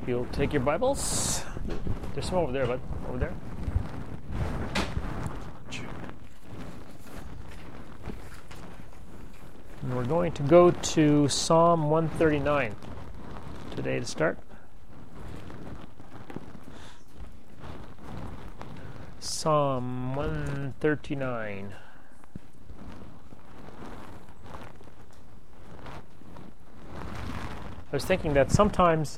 You'll take your Bibles. There's some over there, bud. Over there. And we're going to go to Psalm 139 today to start. Psalm 139. I was thinking that sometimes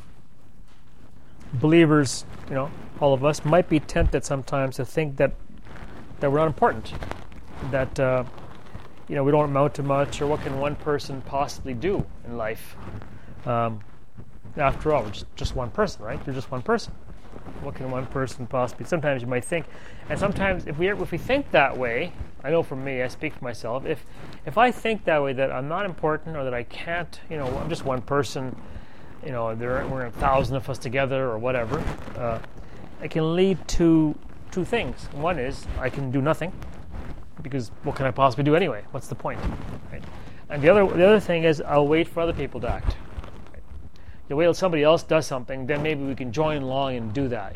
believers, all of us, might be tempted sometimes to think that we're not important, that we don't amount to much, or what can one person possibly do in life? After all, we're just one person, right? You're just one person. What can one person possibly? Sometimes you might think, and sometimes if we think that way, I know for me, I speak for myself. If I think that way, that I'm not important or that I can't, I'm just one person, we're 1,000 of us together or whatever, it can lead to two things. One is I can do nothing because what can I possibly do anyway? What's the point? Right? And the other thing is I'll wait for other people to act. Right? You wait till somebody else does something, then maybe we can join along and do that.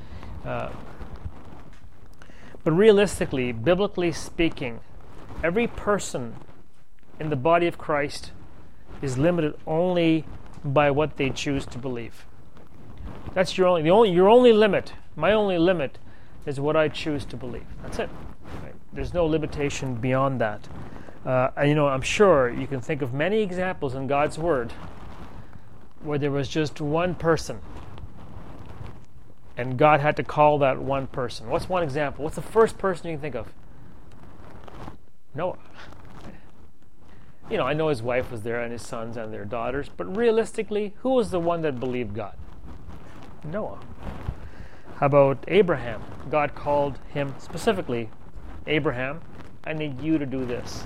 But realistically, biblically speaking, every person in the body of Christ is limited only by what they choose to believe. That's your only limit. My only limit is what I choose to believe. That's it. Right? There's no limitation beyond that. I'm sure you can think of many examples in God's Word where there was just one person, and God had to call that one person. What's one example? What's the first person you can think of? Noah. I know his wife was there and his sons and their daughters, but realistically, who was the one that believed God? Noah. How about Abraham? God called him specifically, Abraham, I need you to do this.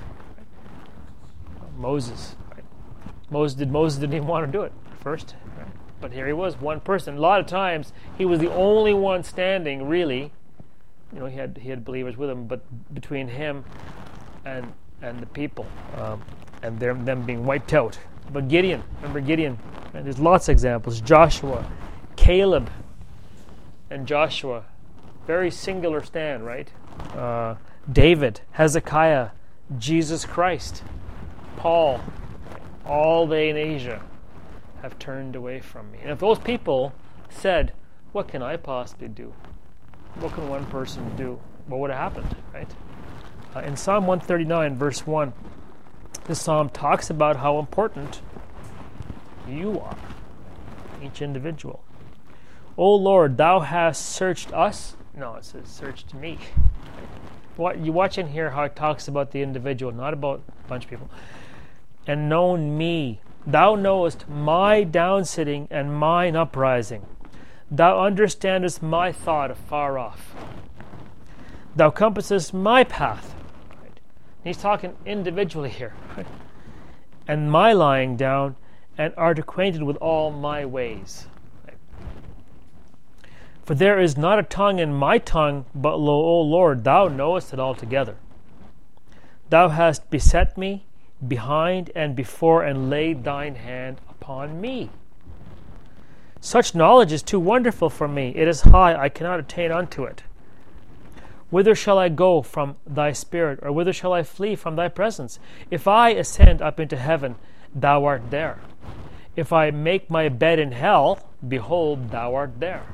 Moses. Right? Moses didn't even want to do it at first. Right? But here he was, one person. A lot of times, he was the only one standing, really. He had believers with him, but between him and the people, and them being wiped out. But Gideon, remember Gideon? Right? There's lots of examples. Joshua, Caleb, and Joshua, very singular stand, right? David, Hezekiah, Jesus Christ, Paul, all they in Asia have turned away from me. And if those people said, what can I possibly do? What can one person do? What would have happened, right? In Psalm 139, verse 1, this psalm talks about how important you are, each individual. O Lord, thou hast searched us. No, it says searched me. You watch in here how it talks about the individual, not about a bunch of people. And known me. Thou knowest my downsitting and mine uprising. Thou understandest my thought afar off. Thou compassest my path. Right? He's talking individually here. Right? And my lying down, and art acquainted with all my ways. Right? For there is not a tongue in my tongue, but lo, O Lord, thou knowest it altogether. Thou hast beset me behind and before, and laid thine hand upon me. Such knowledge is too wonderful for me. It is high, I cannot attain unto it. Whither shall I go from thy spirit, or whither shall I flee from thy presence? If I ascend up into heaven, thou art there. If I make my bed in hell, behold, thou art there.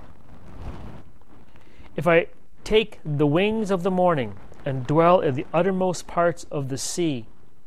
If I take the wings of the morning, and dwell in the uttermost parts of the sea,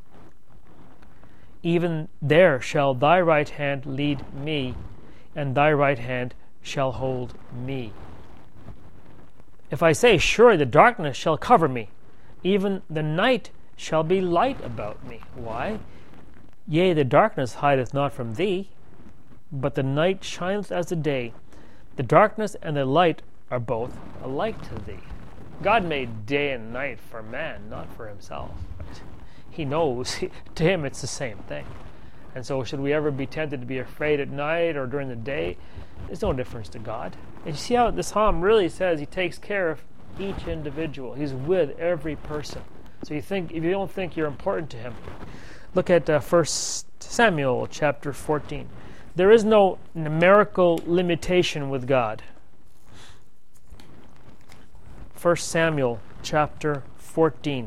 even there shall thy right hand lead me, and thy right hand shall hold me. If I say, surely the darkness shall cover me, even the night shall be light about me. Why? Yea, the darkness hideth not from thee, but the night shineth as the day. The darkness and the light are both alike to thee. God made day and night for man, not for himself. Right? He knows, to him it's the same thing. And so should we ever be tempted to be afraid at night or during the day? There's no difference to God. And you see how this psalm really says he takes care of each individual. He's with every person. So if you don't think you're important to him, look at 1 Samuel chapter 14. There is no numerical limitation with God. 1 Samuel chapter 14.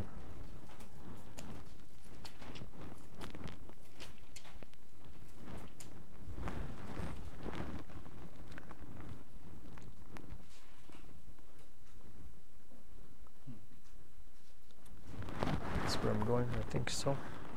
That's where I'm going, I think so.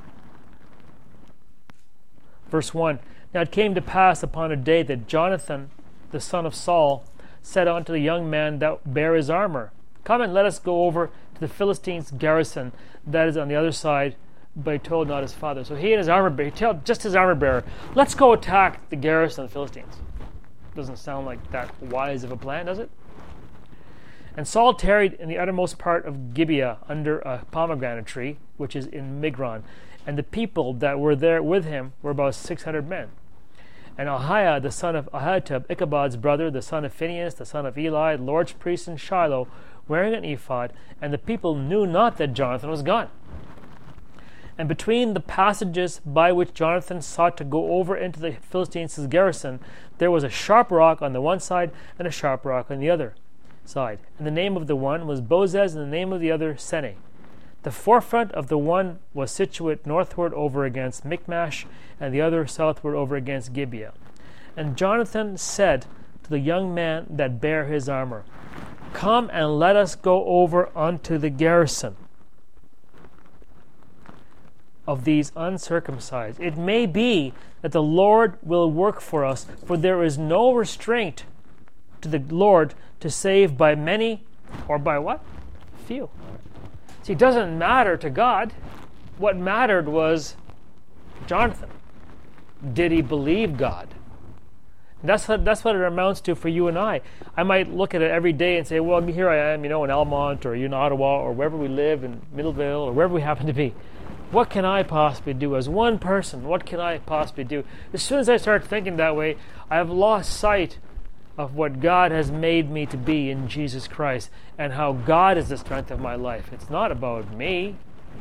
Verse 1. Now it came to pass upon a day that Jonathan, the son of Saul, said unto the young man that bare his armor, Come and let us go over to the Philistines' garrison that is on the other side, but he told not his father. So he and his armor bearer, he told just his armor bearer, let's go attack the garrison of the Philistines. Doesn't sound like that wise of a plan, does it? And Saul tarried in the uttermost part of Gibeah under a pomegranate tree, which is in Migron. And the people that were there with him were about 600 men. And Ahiah, the son of Ahitub, Ichabod's brother, the son of Phinehas, the son of Eli, the Lord's priest in Shiloh, wearing an ephod, and the people knew not that Jonathan was gone. And between the passages by which Jonathan sought to go over into the Philistines' garrison, there was a sharp rock on the one side and a sharp rock on the other side. And the name of the one was Bozez, and the name of the other Sene. The forefront of the one was situate northward over against Michmash, and the other southward over against Gibeah. And Jonathan said to the young man that bare his armor, Come and let us go over unto the garrison of these uncircumcised. It may be that the Lord will work for us, for there is no restraint to the Lord to save by many or by what? Few. See, it doesn't matter to God. What mattered was Jonathan. Did he believe God? That's what it amounts to for you and I. I might look at it every day and say, well, here I am, in Almont or in Ottawa or wherever we live, in Middleville or wherever we happen to be. What can I possibly do as one person? What can I possibly do? As soon as I start thinking that way, I have lost sight of what God has made me to be in Jesus Christ and how God is the strength of my life. It's not about me.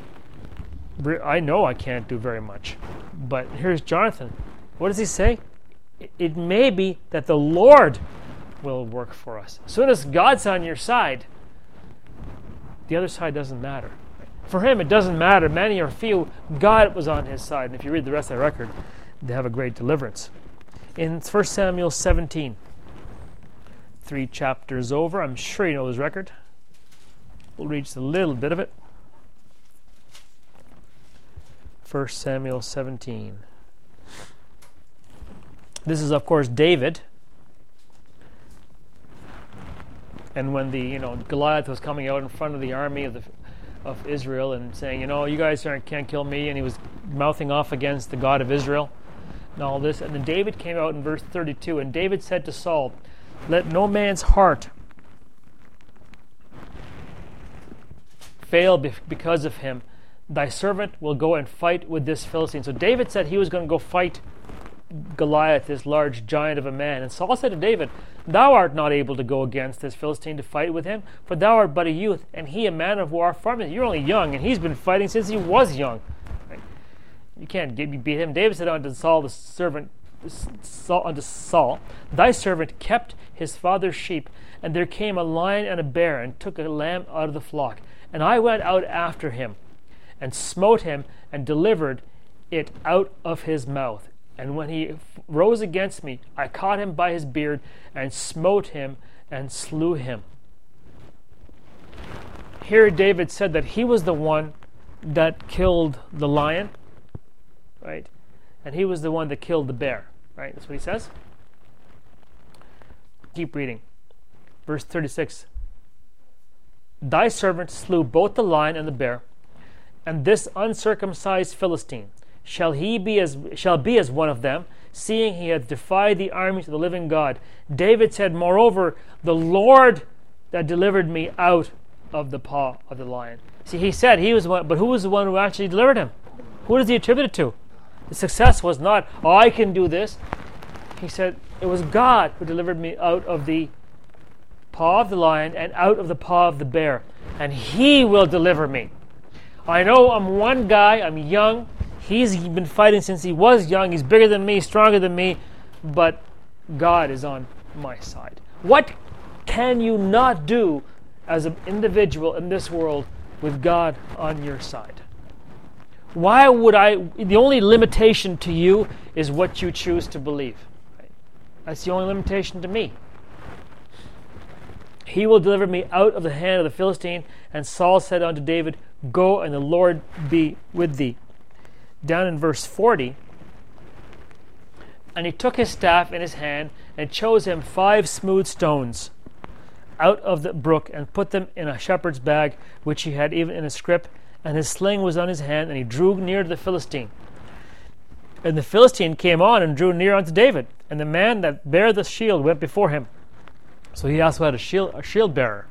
I know I can't do very much. But here's Jonathan. What does he say? It may be that the Lord will work for us. As soon as God's on your side, the other side doesn't matter. For him, it doesn't matter, many or few, God was on his side. And if you read the rest of the record, they have a great deliverance. In 1 Samuel 17, 3 chapters over, I'm sure you know this record. We'll read just a little bit of it. 1 Samuel 17. This is, of course, David. And when the Goliath was coming out in front of the army of Israel and saying, you guys can't kill me, and he was mouthing off against the God of Israel and all this. And then David came out in verse 32, and David said to Saul, Let no man's heart fail because of him. Thy servant will go and fight with this Philistine. So David said he was going to go fight Goliath, this large giant of a man. And Saul said to David, Thou art not able to go against this Philistine to fight with him, for thou art but a youth, and he a man of war. You're only young, and he's been fighting since he was young. Right? You can't beat him. David said unto Saul, the servant, Thy servant kept his father's sheep, and there came a lion and a bear, and took a lamb out of the flock. And I went out after him, and smote him, and delivered it out of his mouth. And when he rose against me, I caught him by his beard, and smote him, and slew him. Here David said that he was the one that killed the lion, right? And he was the one that killed the bear, right? That's what he says. Keep reading. Verse 36. Thy servant slew both the lion and the bear, and this uncircumcised Philistine shall be as one of them, seeing he hath defied the armies of the living God. David said, Moreover, the Lord that delivered me out of the paw of the lion. See, he said he was one, but who was the one who actually delivered him? Who does he attribute it to? The success was not, I can do this. He said, it was God who delivered me out of the paw of the lion and out of the paw of the bear. And he will deliver me. I know I'm one guy, I'm young. He's been fighting since he was young. He's bigger than me, stronger than me. but God is on my side. What can you not do as an individual in this world with God on your side? Why would the only limitation to you is what you choose to believe. Right? That's the only limitation to me. He will deliver me out of the hand of the Philistine. And Saul said unto David, Go, and the Lord be with thee. Down in verse 40, and he took his staff in his hand, and chose him 5 smooth stones out of the brook, and put them in a shepherd's bag, which he had even in a scrip, and his sling was on his hand, and he drew near to the Philistine. And the Philistine came on and drew near unto David, and the man that bare the shield went before him. So he also had a shield bearer.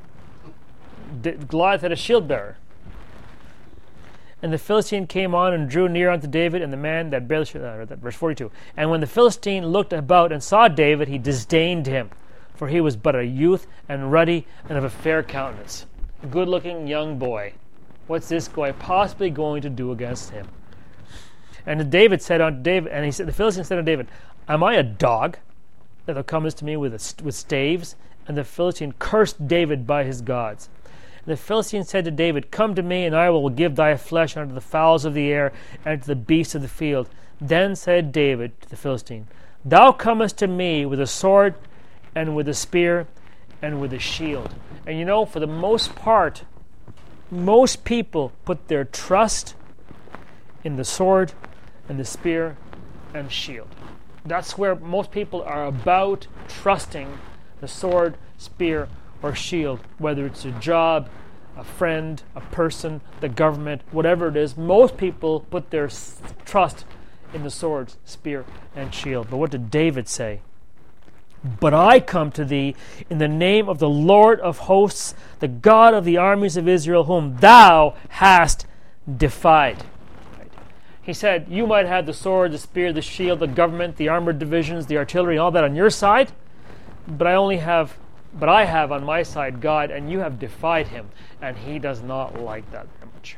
Goliath had a shield bearer. And the Philistine came on and drew near unto David, and the man that bare the shield, verse 42. And when the Philistine looked about and saw David, he disdained him, for he was but a youth, and ruddy, and of a fair countenance. A good-looking young boy. What's this guy possibly going to do against him? And David said unto David, and the Philistine said unto David, Am I a dog, that thou comest to me with staves? And the Philistine cursed David by his gods. And the Philistine said to David, Come to me, and I will give thy flesh unto the fowls of the air, and to the beasts of the field. Then said David to the Philistine, Thou comest to me with a sword, and with a spear, and with a shield. And you know, for the most part, most people put their trust in the sword, and the spear, and shield. That's where most people are about trusting the sword, spear, or shield, whether it's a job, a friend, a person, the government, whatever it is. Most people put their trust in the sword, spear, and shield. But what did David say? But I come to thee in the name of the Lord of hosts, the God of the armies of Israel, whom thou hast defied. Right. He said, you might have the sword, the spear, the shield, the government, the armored divisions, the artillery, all that on your side, but I have on my side God, and you have defied him, and he does not like that very much.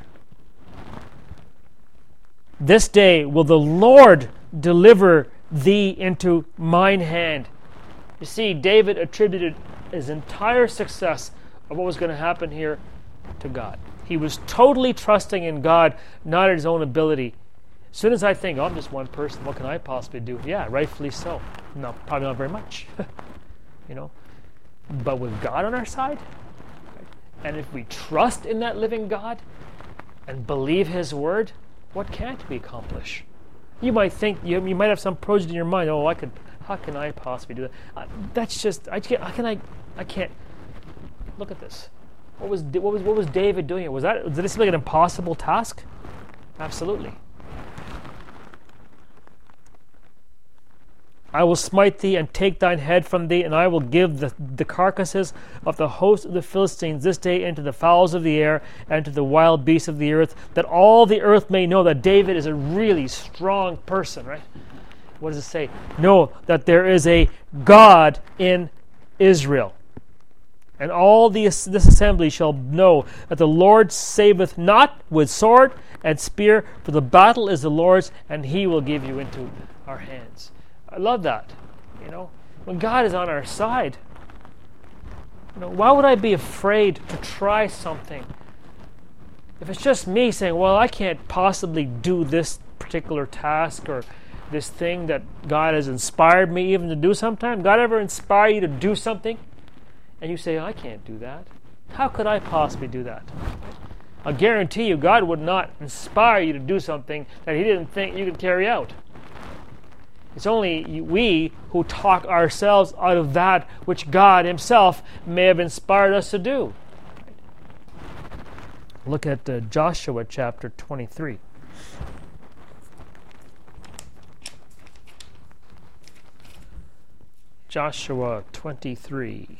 This day will the Lord deliver thee into mine hand. You see, David attributed his entire success of what was going to happen here to God. He was totally trusting in God, not in his own ability. As soon as I think, I'm just one person, what can I possibly do? Yeah, rightfully so. No, probably not very much. But with God on our side, and if we trust in that living God and believe his word, what can't we accomplish? You might think, you might have some project in your mind, how can I possibly do that? That's just, I can't. Look at this. What was David doing? Was this like an impossible task? Absolutely. I will smite thee and take thine head from thee, and I will give the carcasses of the host of the Philistines this day into the fowls of the air and to the wild beasts of the earth, that all the earth may know that David is a really strong person, right? What does it say? Know that there is a God in Israel. And all this assembly shall know that the Lord saveth not with sword and spear, for the battle is the Lord's, and he will give you into our hands. I love that. When God is on our side, why would I be afraid to try something? If it's just me saying, well, I can't possibly do this particular task or this thing that God has inspired me even to do sometime. God ever inspire you to do something? And you say, I can't do that. How could I possibly do that? I guarantee you, God would not inspire you to do something that he didn't think you could carry out. It's only we who talk ourselves out of that which God himself may have inspired us to do. Look at Joshua chapter 23. Joshua 23.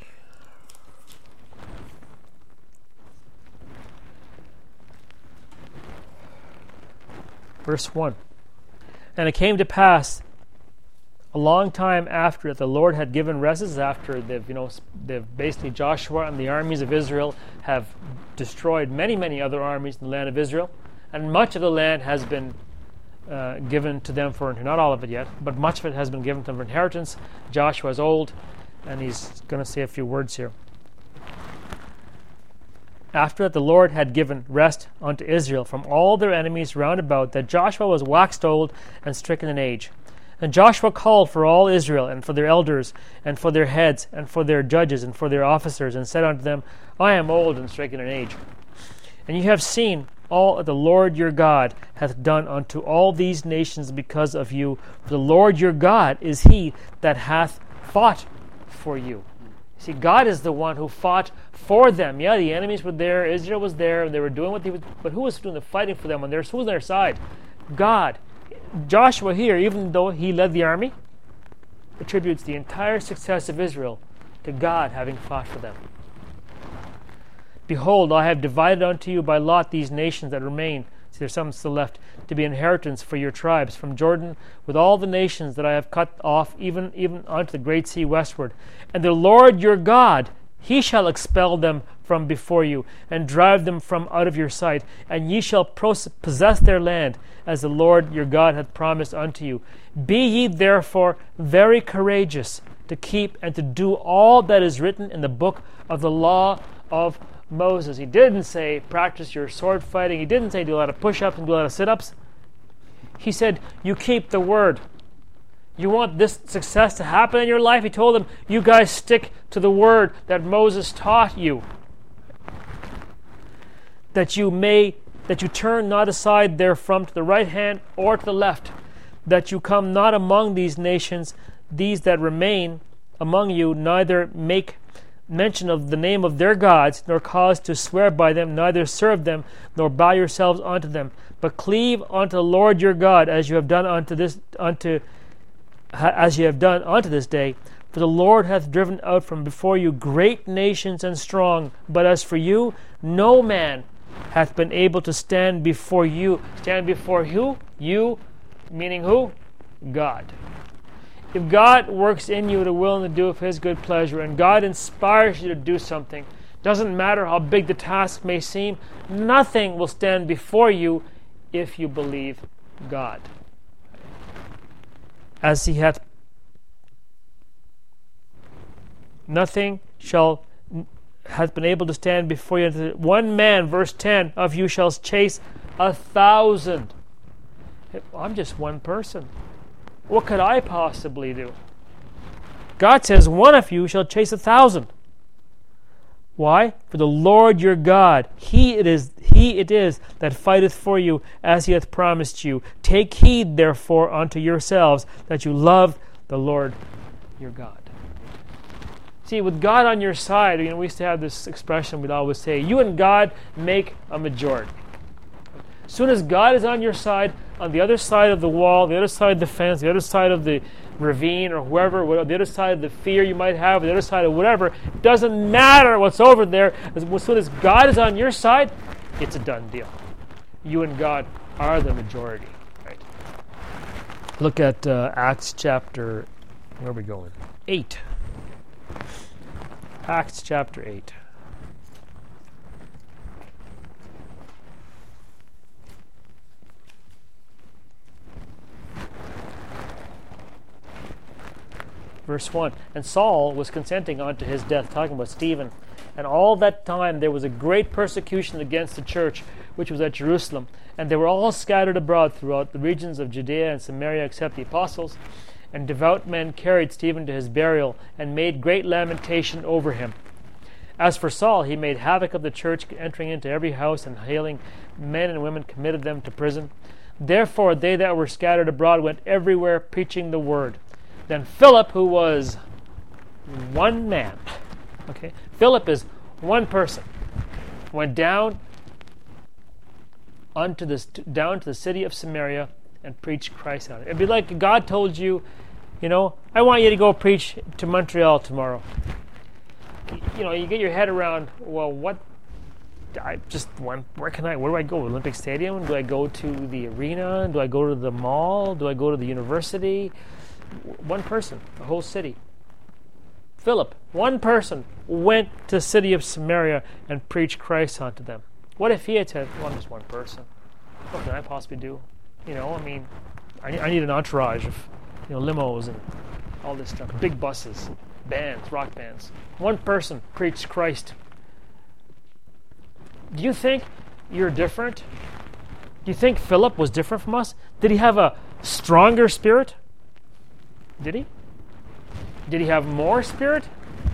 Verse 1. And it came to pass a long time after that the Lord had given rest, after they've basically Joshua and the armies of Israel have destroyed many, many other armies in the land of Israel, and much of the land has been given to them for, not all of it yet, but much of it has been given to them for inheritance. Joshua is old, and he's going to say a few words here. After that the Lord had given rest unto Israel from all their enemies round about, that Joshua was waxed old and stricken in age. And Joshua called for all Israel, and for their elders, and for their heads, and for their judges, and for their officers, and said unto them, I am old and stricken in age. And you have seen all that the Lord your God hath done unto all these nations because of you. For the Lord your God is he that hath fought for you. See, God is the one who fought for them. Yeah, the enemies were there, Israel was there, and they were doing what they was, but who was doing the fighting for them? Who was on their side? God. Joshua here, even though he led the army, attributes the entire success of Israel to God having fought for them. Behold, I have divided unto you by lot these nations that remain, see, there's some still left, to be inheritance for your tribes, from Jordan, with all the nations that I have cut off, even unto the great sea westward. And the Lord your God, he shall expel them from before you, and drive them from out of your sight, and ye shall possess their land, as the Lord your God hath promised unto you. Be ye therefore very courageous to keep and to do all that is written in the book of the law of Moses. He didn't say practice your sword fighting. He didn't say do a lot of push-ups and do a lot of sit-ups. He said you keep the word. You want this success to happen in your life? He told them, you guys stick to the word that Moses taught you. That you turn not aside therefrom to the right hand or to the left, that you come not among these nations, these that remain among you, neither make mention of the name of their gods, nor cause to swear by them, neither serve them, nor bow yourselves unto them, but cleave unto the Lord your God, as you have done unto this day. For the Lord hath driven out from before you great nations and strong, but as for you, no man hath been able to stand before you. Stand before who? You, meaning who? God. If God works in you to will and to do of his good pleasure, and God inspires you to do something, doesn't matter how big the task may seem, nothing will stand before you if you believe God. As he hath, nothing hath been able to stand before you. One man, verse 10, of you shall chase 1,000. I'm just one person. What could I possibly do? God says, one of you shall chase 1,000. Why? For the Lord your God, He it is that fighteth for you, as he hath promised you. Take heed, therefore, unto yourselves, that you love the Lord your God. See, with God on your side, we used to have this expression we'd always say, you and God make a majority. As soon as God is on your side, on the other side of the wall, the other side of the fence, the other side of the ravine, or whoever, the other side of the fear you might have, the other side of whatever, it doesn't matter what's over there. As soon as God is on your side, it's a done deal. You and God are the majority. Right? Look at Acts chapter, where are we going? 8. Acts chapter 8. Verse 1, and Saul was consenting unto his death, talking about Stephen. And all that time there was a great persecution against the church, which was at Jerusalem. And they were all scattered abroad throughout the regions of Judea and Samaria, except the apostles. And devout men carried Stephen to his burial, and made great lamentation over him. As for Saul, he made havoc of the church, entering into every house, and hailing men and women, committed them to prison. Therefore they that were scattered abroad went everywhere, preaching the word. Then Philip, who was one man, okay, Philip is one person, went down to the city of Samaria and preached Christ on it. It'd be like God told you, I want you to go preach to Montreal tomorrow. You get your head around, well, where do I go? Olympic Stadium? Do I go to the arena? Do I go to the mall? Do I go to the university? One person, the whole city. Philip, one person, went to the city of Samaria and preached Christ unto them. What if he had said, well, I'm just one person. What can I possibly do? I need an entourage of limos and all this stuff, big buses, bands, rock bands. One person preached Christ. Do you think you're different? Do you think Philip was different from us? Did he have a stronger spirit? Did he? Did he have more spirit?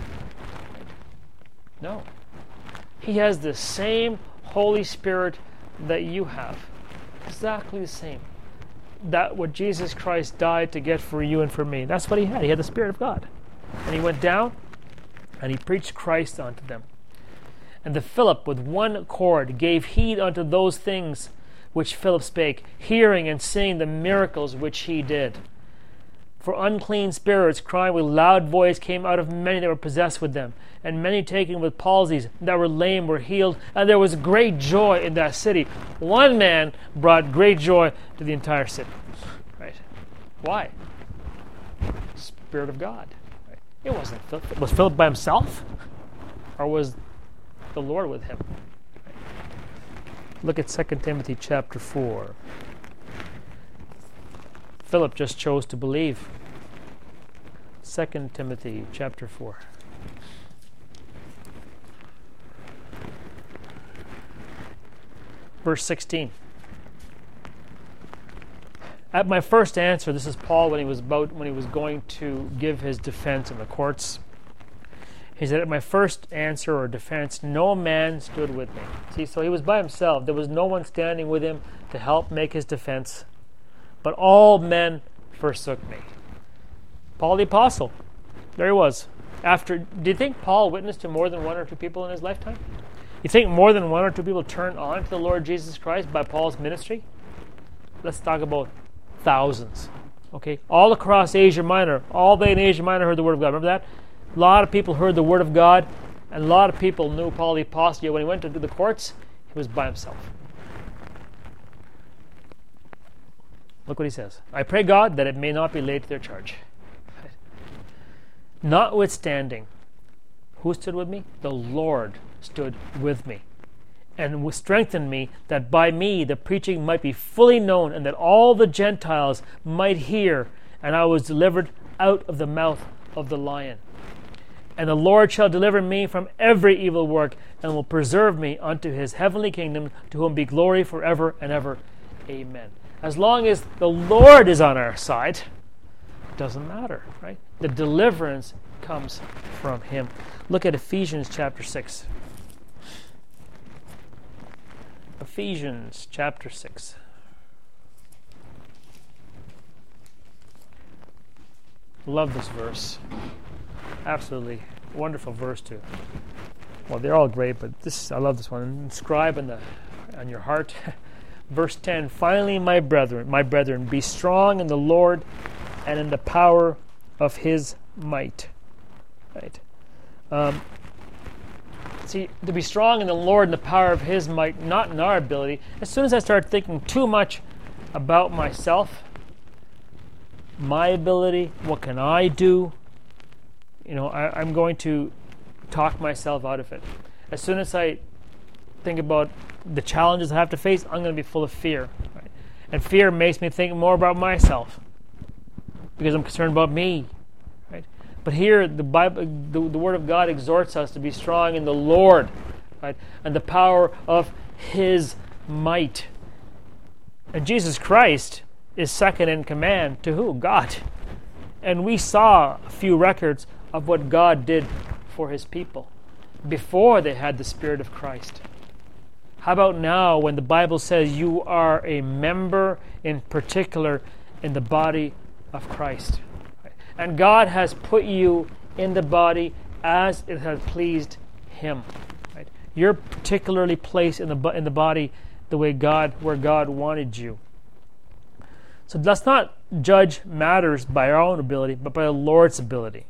No. He has the same Holy Spirit that you have. Exactly the same. That what Jesus Christ died to get for you and for me. That's what he had. He had the Spirit of God. And he went down and he preached Christ unto them. And the Philip with one accord gave heed unto those things which Philip spake, hearing and seeing the miracles which he did. For unclean spirits, crying with loud voice, came out of many that were possessed with them, and many taken with palsies that were lame were healed, and there was great joy in that city. One man brought great joy to the entire city. Right? Why? Spirit of God. Right? It wasn't Philip. Was Philip by himself? Or was the Lord with him? Right? Look at 2 Timothy chapter 4. Philip just chose to believe. 2 Timothy chapter 4. Verse 16. At my first answer, this is Paul when he was going to give his defense in the courts. He said, at my first answer or defense, no man stood with me. See, so he was by himself. There was no one standing with him to help make his defense. But all men forsook me. Paul the Apostle. There he was. Do you think Paul witnessed to more than one or two people in his lifetime? You think more than one or two people turned on to the Lord Jesus Christ by Paul's ministry? Let's talk about thousands. Okay, all across Asia Minor. All they in Asia Minor heard the Word of God. Remember that? A lot of people heard the Word of God, and a lot of people knew Paul the Apostle. Yet when he went to the courts, he was by himself. Look what he says. I pray God that it may not be laid to their charge. Notwithstanding, who stood with me? The Lord stood with me and strengthened me, that by me the preaching might be fully known, and that all the Gentiles might hear. And I was delivered out of the mouth of the lion. And the Lord shall deliver me from every evil work, and will preserve me unto his heavenly kingdom, to whom be glory forever and ever. Amen. As long as the Lord is on our side, it doesn't matter, right? The deliverance comes from him. Look at Ephesians chapter 6. Ephesians chapter 6. Love this verse. Absolutely wonderful verse too. Well, they're all great, but I love this one. Inscribe on your heart. Verse 10, finally, my brethren, be strong in the Lord and in the power of his might. Right? See, to be strong in the Lord and the power of his might, not in our ability. As soon as I start thinking too much about myself, my ability, what can I do, I'm going to talk myself out of it. As soon as I think about the challenges I have to face, I'm going to be full of fear. Right? And fear makes me think more about myself because I'm concerned about me. Right? But here, the Bible, the Word of God exhorts us to be strong in the Lord, right? And the power of his might. And Jesus Christ is second in command to who? God. And we saw a few records of what God did for his people before they had the Spirit of Christ. How about now when the Bible says you are a member in particular in the body of Christ? And God has put you in the body as it has pleased him. Right? You're particularly placed in the body the way where God wanted you. So let's not judge matters by our own ability, but by the Lord's ability.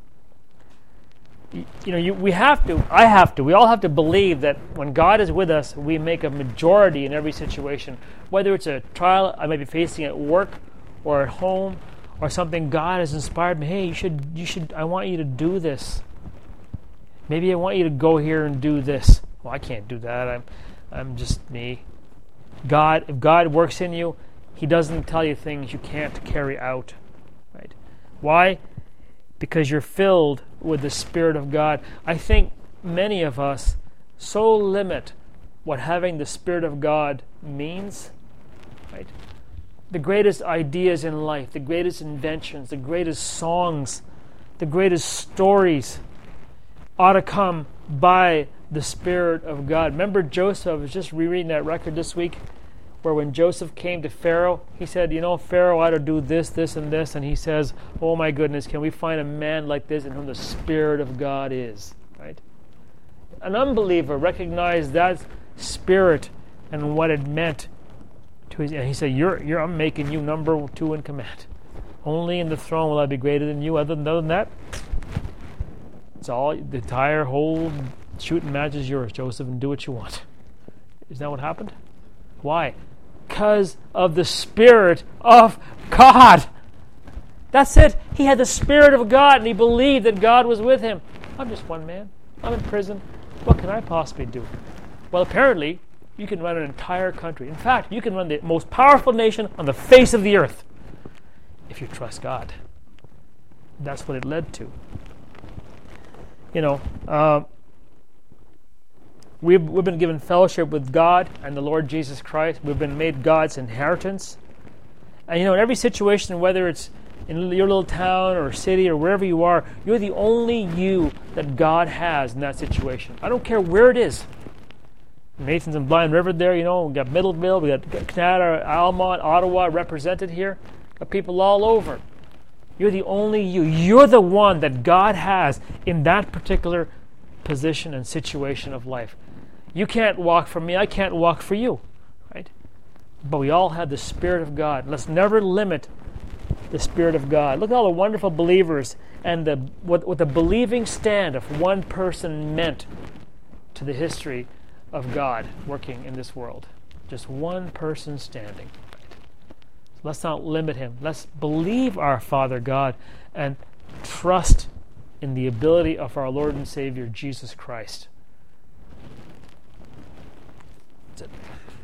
We have to. We all have to believe that when God is with us, we make a majority in every situation. Whether it's a trial I might be facing at work or at home, or something God has inspired me. Hey, you should. I want you to do this. Maybe I want you to go here and do this. Well, I can't do that. I'm just me. If God works in you, He doesn't tell you things you can't carry out. Right? Why? Because you're filled with the Spirit of God. I think many of us so limit what having the Spirit of God means. Right? The greatest ideas in life, the greatest inventions, the greatest songs, the greatest stories ought to come by the Spirit of God. Remember Joseph? I was just rereading that record this week, where when Joseph came to Pharaoh, he said, Pharaoh ought to do this, this, and this. And he says, oh my goodness, can we find a man like this in whom the Spirit of God is? Right? An unbeliever recognized that Spirit and what it meant to his. And he said, I'm making you number 2 in command. Only in the throne will I be greater than you. Other than that, it's all, the entire whole shooting match is yours, Joseph, and do what you want. Isn't that what happened? Why? Because of the Spirit of God. That's it. He had the Spirit of God, and he believed that God was with him. I'm just one man. I'm in prison. What can I possibly do? Well, apparently, you can run an entire country. In fact, you can run the most powerful nation on the face of the earth if you trust God. That's what it led to. We've been given fellowship with God and the Lord Jesus Christ. We've been made God's inheritance. And in every situation, whether it's in your little town or city or wherever you are, you're the only you that God has in that situation. I don't care where it is. Nathan's and Blind River there, we got Middleville, we got Canada, Almont, Ottawa represented here. Got people all over. You're the only you. You're the one that God has in that particular position and situation of life. You can't walk for me. I can't walk for you. Right? But we all have the Spirit of God. Let's never limit the Spirit of God. Look at all the wonderful believers and what the believing stand of one person meant to the history of God working in this world. Just one person standing. Let's not limit him. Let's believe our Father God and trust in the ability of our Lord and Savior, Jesus Christ. That's it.